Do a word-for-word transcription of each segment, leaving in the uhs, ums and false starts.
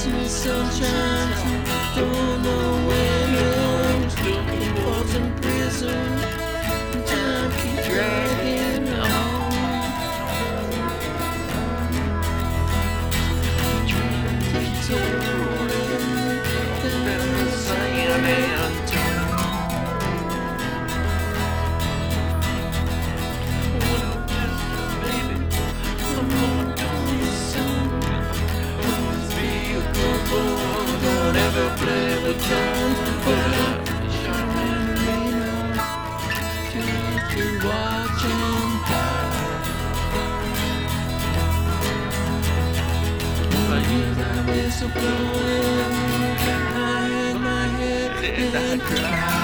see sunshine, don't know when I'm stuck in Folsom Prison. Time keeps dragging on. Train keeps rolling down the San Antonio. Baby, I'm gonna do you soon. Always be a good boy, don't ever play with guns. But I'm Charmin Reno, just to watch him die. If I hear that whistle blowing, I hang my head and cry.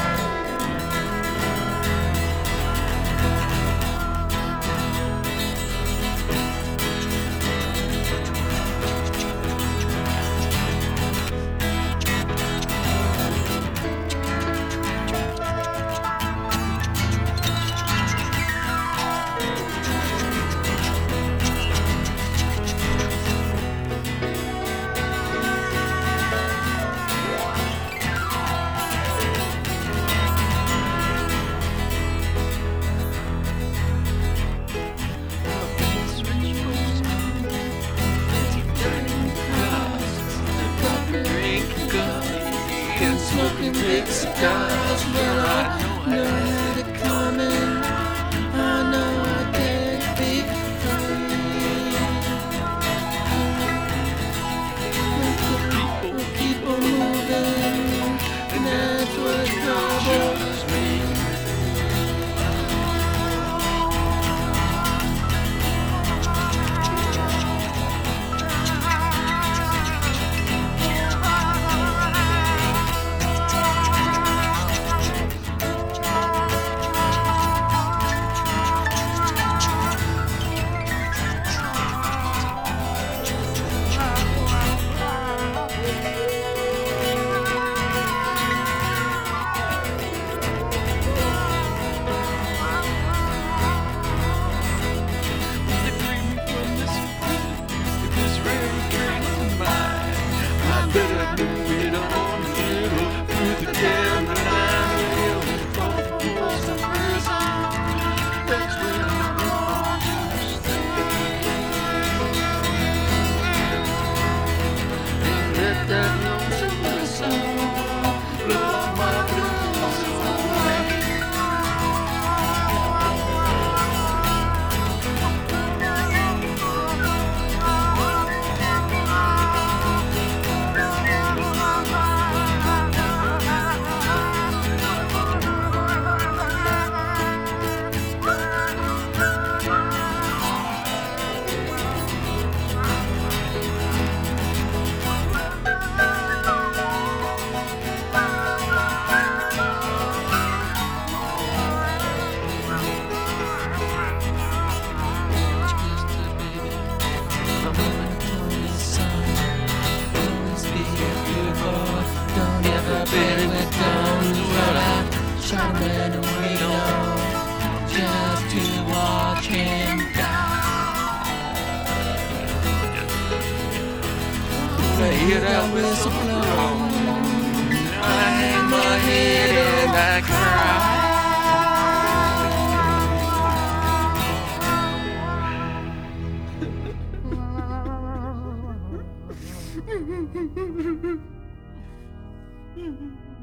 Smoking big cigars, but I know I had it coming. I know I can't be free. People keep on moving, and that's what troubles me. Better move it on a little through the Carolina Hill, from Folsom Prison. That's where I want to stay. And let that lonesome whistle blow my blues away. Don't ever bet with guns. Well, I shot a man in Reno just to watch him die. If I hear that whistle blow, I hang my head and I cry. Mm-hmm.